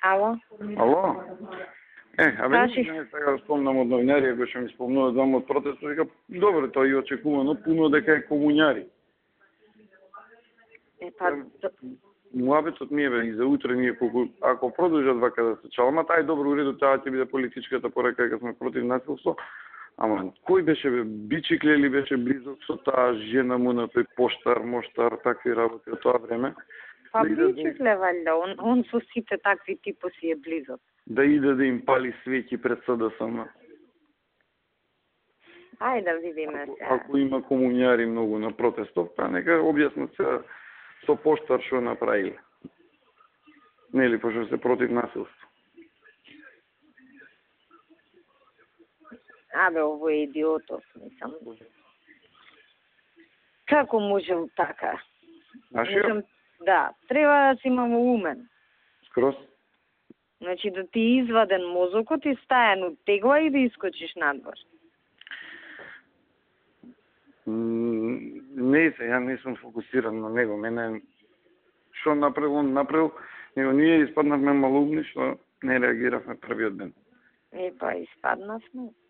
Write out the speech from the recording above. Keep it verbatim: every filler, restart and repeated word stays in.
Ало? Ало? Е, абе, Кажи. не сега да спомнам од новинарија кои што ми спомнуваат за од протест, вика, добро, тоа и очекувано, пуно дека е комуњари. Е, па... Муабетот ми е бе, и за утре ние, колку, ако продолжат вака да се чалма, тај добро уреду, таа ќе биде политичката порека дека сме против насилство. Ама, кој беше бе, Бичикле ли беше близок со таа жена му на тој поштар, моштар, такви работи од тоа време? Па да Бичикле, валјда, он, он со сите такви типоси е близок. Да иде да им пали свеќи пред СДСМ. Ајде да видиме Ако, се. ако има комуњари многу на протестов, па нека објаснат се со поштар што направиле. Нели, пошто се против насилство. Абе, ово е идиотов, мислам. Како може така? Знаеш Мислам, да, треба да си имамо умен. Скроз. Значи да ти изваден мозокот и стаен од тегла и да искочиш надвор. Не се, ја не сум фокусиран на него. Мене што направил, он направил, него ние испаднавме малумни што не реагиравме првиот ден. И па испаднавме.